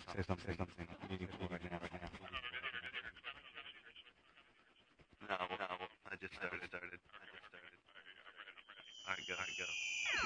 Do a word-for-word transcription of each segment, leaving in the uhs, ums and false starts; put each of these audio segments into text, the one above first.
Say something, say something. You need to right now, right now. No, no, I just started, started, I just started. Alright, go, alright, go.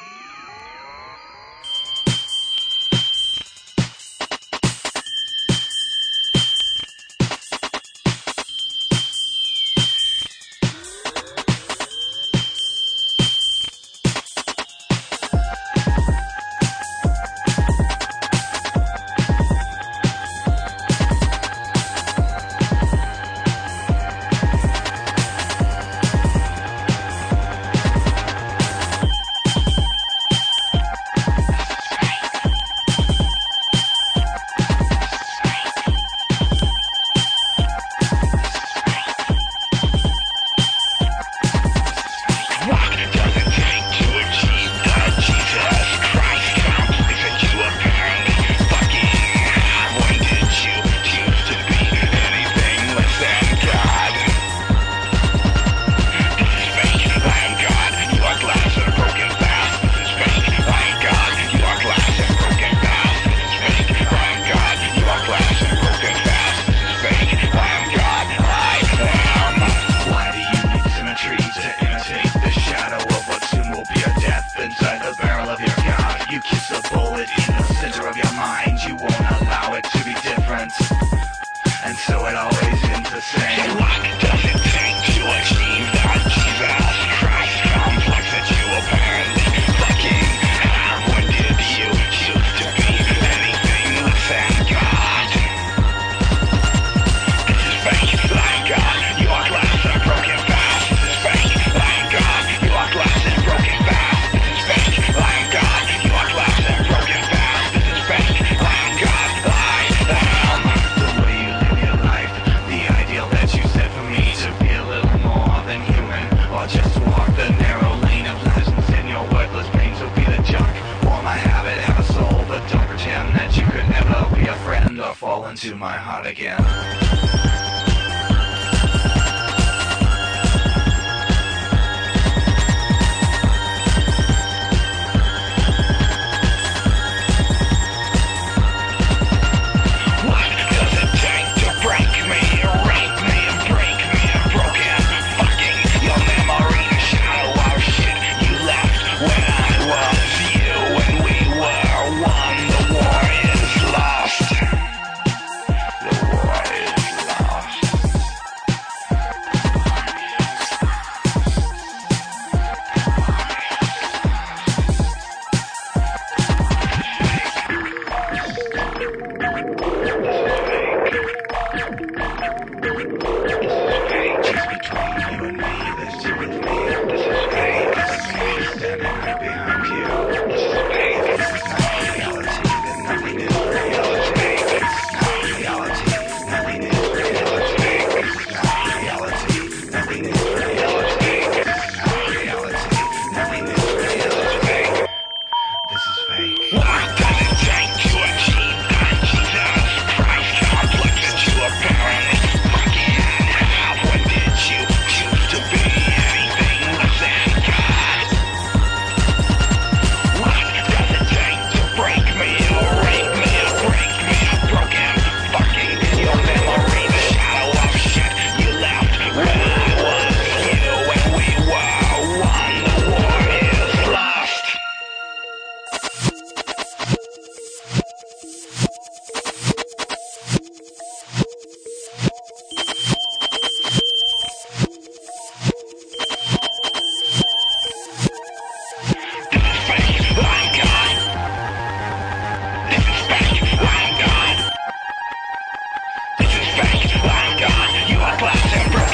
You kiss a bullet in the center of your mind. You won't allow it to be different, and so it always ends the same. What does it take to achieve that Jesus Christ complex that you apparently fucking have? When did you choose to be anything less than God? This is fake, lying God. You are glass and broken fast. This is fake, lying God. You are glass and broken fast. This is fake, lying God. Or fall into my heart again.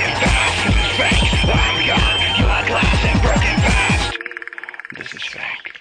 This is fake.